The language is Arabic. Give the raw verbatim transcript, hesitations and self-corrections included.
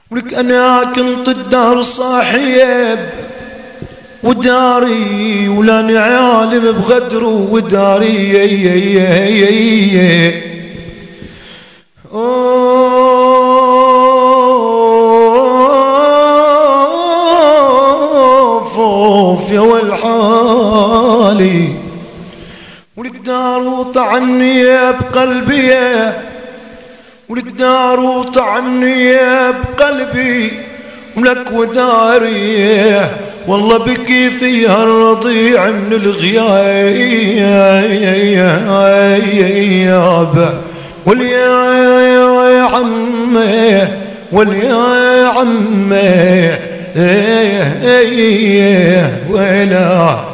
ولك أنا كنت الدار صاحب وداري ولاني عالم بغدر وداري اوف يا والحالي ولك دار وطعني بقلبي ولك دار وطعني بقلبي ولك وداري والله بكي فيها الرضيع من الغياب واليا عمي واليا عمي ولا